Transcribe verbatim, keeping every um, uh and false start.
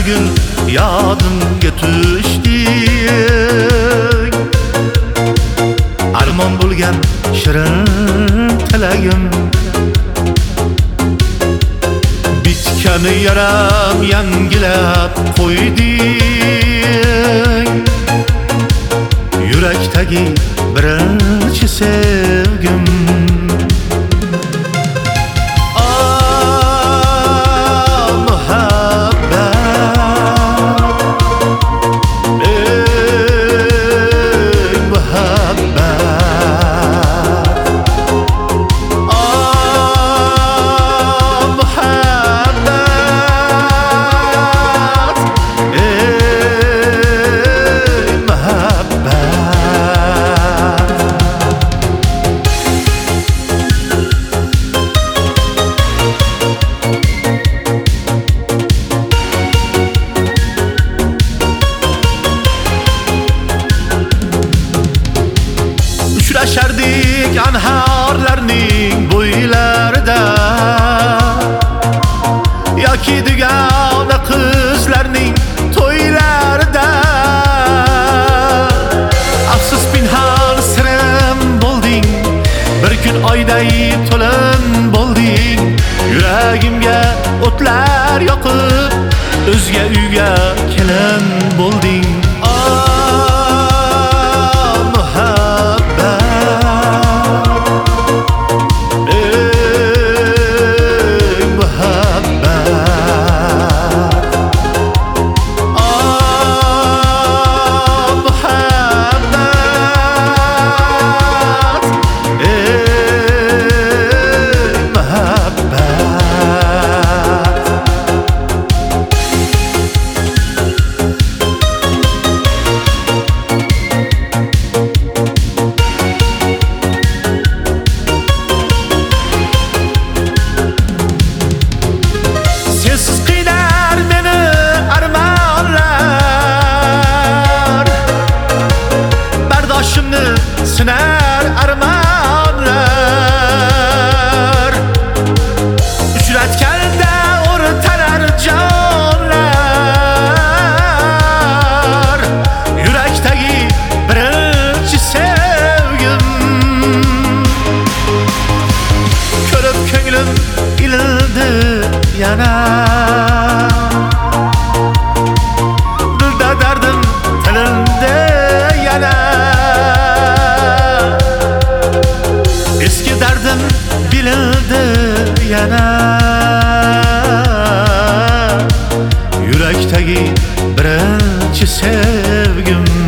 bugun yodimga tushding. Armon bo'lgan shirin tilagim, bitgan yaram yangilab qo'yding. Yurakdagi birinchi sevgim, uchrashardik anharlarning bo'ylarida, yoki dugona qizlarning to'ylarida. Afsus pinhon sirim bo'lding, bir kun oyday to'lin bo'lding. Yuragimga o'tlar yoqib, o'zga uyga kelin bo'lding. Sinar armonlar, uchratganda o'rtanar jonlar. Yurakdagi birinchi sevgim, ko'rib ko'nglim ilindi yana. Dilda dardim tilindi yana. Eski dardim bilindi yana. Yurakdagi birinchi sevgim.